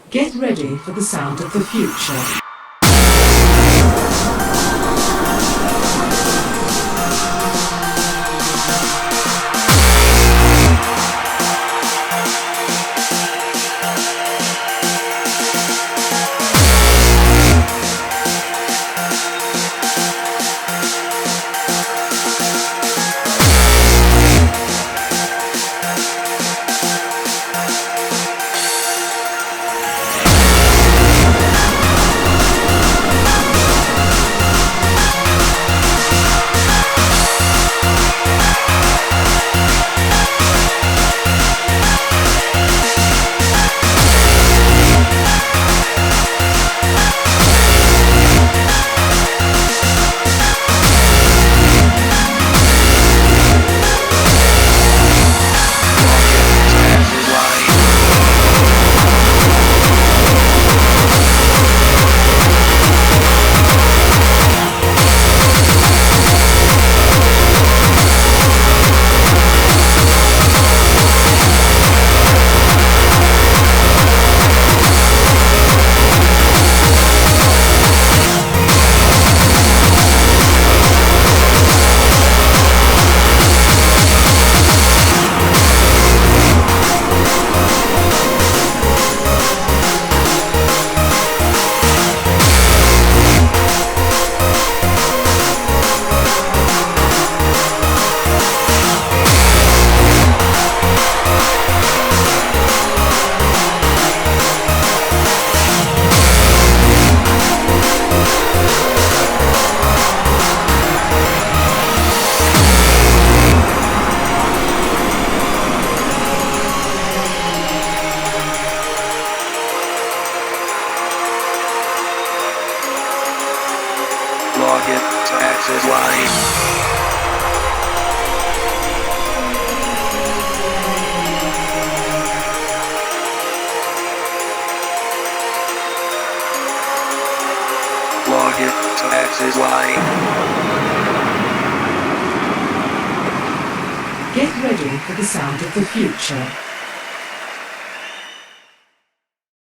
Get ready for the sound of the future. Log in to access line. Log in to access line. Get ready for the sound of the future.